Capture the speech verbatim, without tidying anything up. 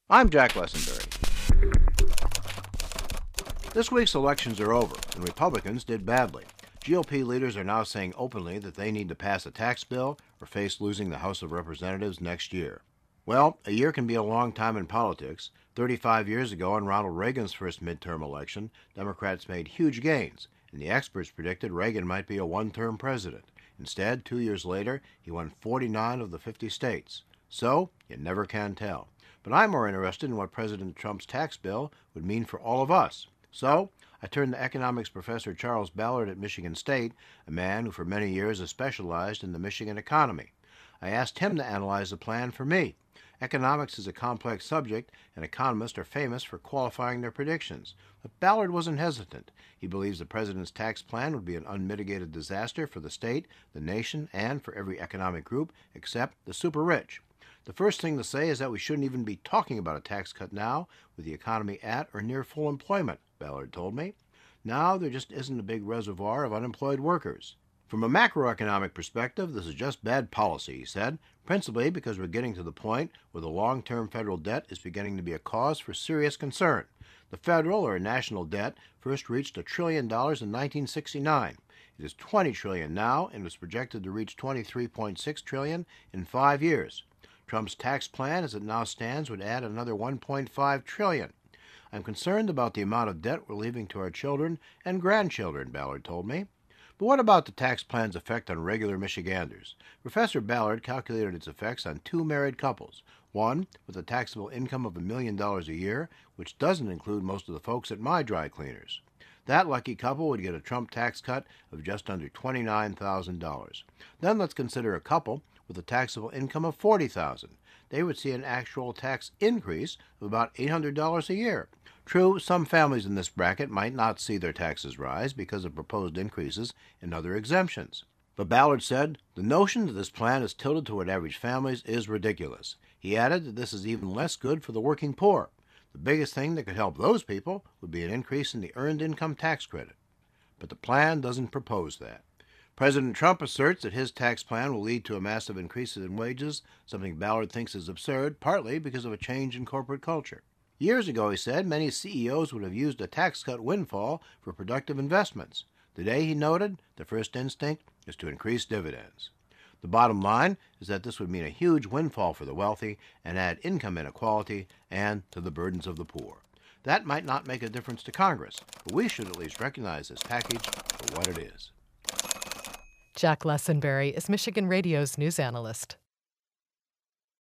I'm Jack Lessenberry. This week's elections are over, and Republicans did badly. G O P leaders are now saying openly that they need to pass a tax bill or face losing the House of Representatives next year. Well, a year can be a long time in politics. thirty-five years ago, in Ronald Reagan's first midterm election, Democrats made huge gains, and the experts predicted Reagan might be a one-term president. Instead, two years later, he won forty-nine of the fifty states. So, you never can tell. But I'm more interested in what President Trump's tax bill would mean for all of us. So, I turned to economics professor Charles Ballard at Michigan State, a man who for many years has specialized in the Michigan economy. I asked him to analyze the plan for me. Economics is a complex subject, and economists are famous for qualifying their predictions. But Ballard wasn't hesitant. He believes the president's tax plan would be an unmitigated disaster for the state, the nation, and for every economic group except the super-rich. The first thing to say is that we shouldn't even be talking about a tax cut now, with the economy at or near full employment, Ballard told me. Now there just isn't a big reservoir of unemployed workers. From a macroeconomic perspective, this is just bad policy, he said, principally because we're getting to the point where the long-term federal debt is beginning to be a cause for serious concern. The federal, or national debt, first reached a trillion dollars in nineteen sixty-nine. It is twenty trillion dollars now and is projected to reach twenty-three point six trillion dollars in five years. Trump's tax plan, as it now stands, would add another one point five trillion dollars. I'm concerned about the amount of debt we're leaving to our children and grandchildren, Ballard told me. But what about the tax plan's effect on regular Michiganders? Professor Ballard calculated its effects on two married couples, one with a taxable income of a million dollars a year, which doesn't include most of the folks at my dry cleaners. That lucky couple would get a Trump tax cut of just under twenty-nine thousand dollars. Then let's consider a couple with a taxable income of forty thousand dollars. They would see an actual tax increase of about eight hundred dollars a year. True, some families in this bracket might not see their taxes rise because of proposed increases in other exemptions. But Ballard said, the notion that this plan is tilted toward average families is ridiculous. He added that this is even less good for the working poor. The biggest thing that could help those people would be an increase in the Earned Income Tax Credit. But the plan doesn't propose that. President Trump asserts that his tax plan will lead to a massive increase in wages, something Ballard thinks is absurd, partly because of a change in corporate culture. Years ago, he said, many C E Os would have used a tax cut windfall for productive investments. Today, he noted, the first instinct is to increase dividends. The bottom line is that this would mean a huge windfall for the wealthy and add income inequality and to the burdens of the poor. That might not make a difference to Congress, but we should at least recognize this package for what it is. Jack Lessenberry is Michigan Radio's news analyst.